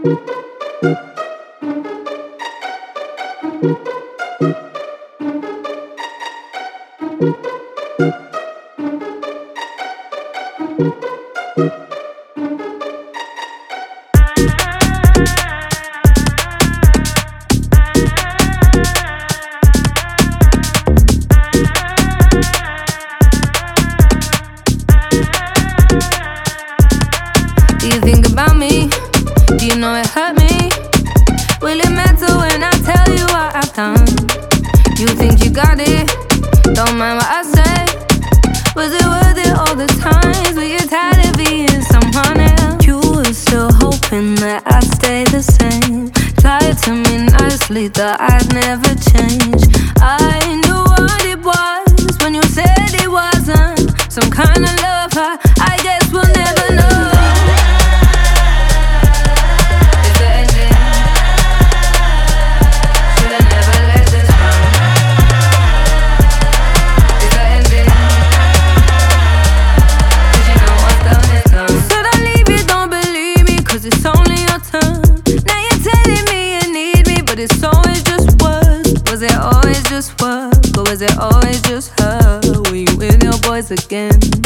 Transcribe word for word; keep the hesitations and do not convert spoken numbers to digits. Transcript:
Do you think about me? Do you know it hurt me? Will it matter when I tell you what I've done? You think you got it? Don't mind what I say. Was it worth it all the times? Were you tired of being someone else? You were still hoping that I'd stay the same. Lied to me nicely that I'd never change. I knew what it was when you said it wasn't some kind of love. I, I guess we'll never know. It's always just words. Was it always just work? Or was it always just her? Were you with your boys again?